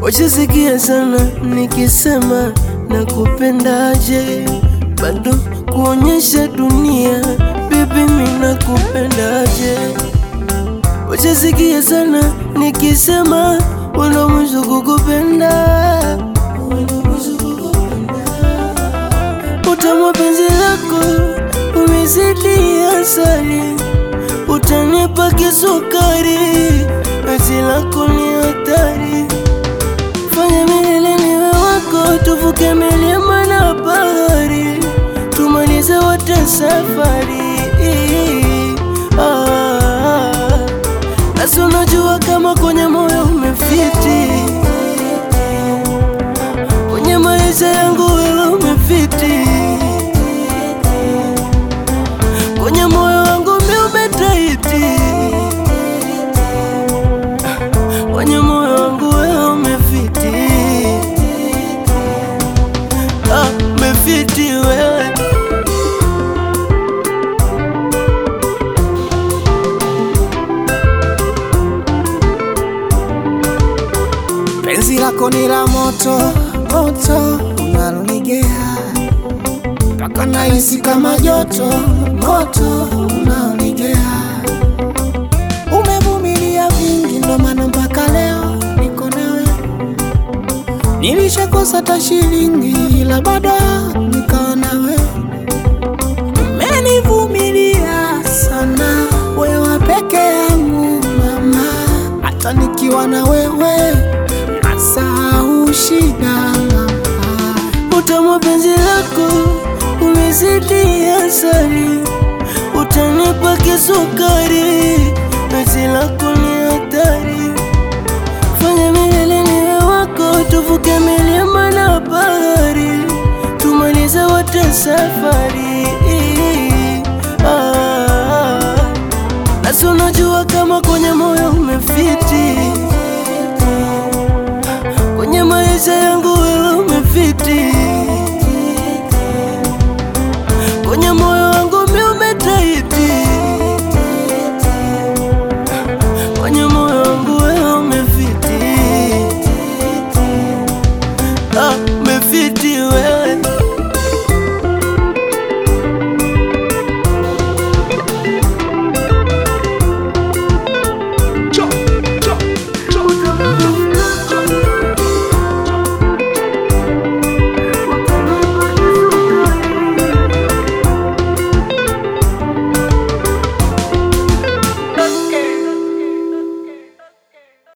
wachisikia sana nikisema nakupendaje, bado kuonyesha dunia baby mimi nakupendaje. Wachisikia sana nikisema wala mwisho kukupenda, utamu penzi lako umezidi asali, utanipa kisukari, penzi lako ni hatari. Fanya milele niwe wako, tuvuke milima na bahari, tumalize wote safari. Nasi unajua kama kwenye moyo umefiti, kwenye maisha yangu wewe umefiti, kwenye moyo wangu mimi umetaiti, kwenye moyo wangu wewe umefiti, umefiti wewe. Penzi lako ni la moto, moto unalonigea, mpaka nahisi kama joto, moto unalonigea. Umevumilia vingi ndo maana mpaka leo niko nawe. Nilishakosa hata shilingi ila bado nikawa nawe. Umenivumilia sana, wewe peke yangu mama, hata nikiwa na wewe nasahau shida. Utamu penzi lako umezidi asali, utanipa kisukari, penzi lako ni hatari. Fanya milele niwe wako, tuvuke milima na bahari, tumalize wote safari.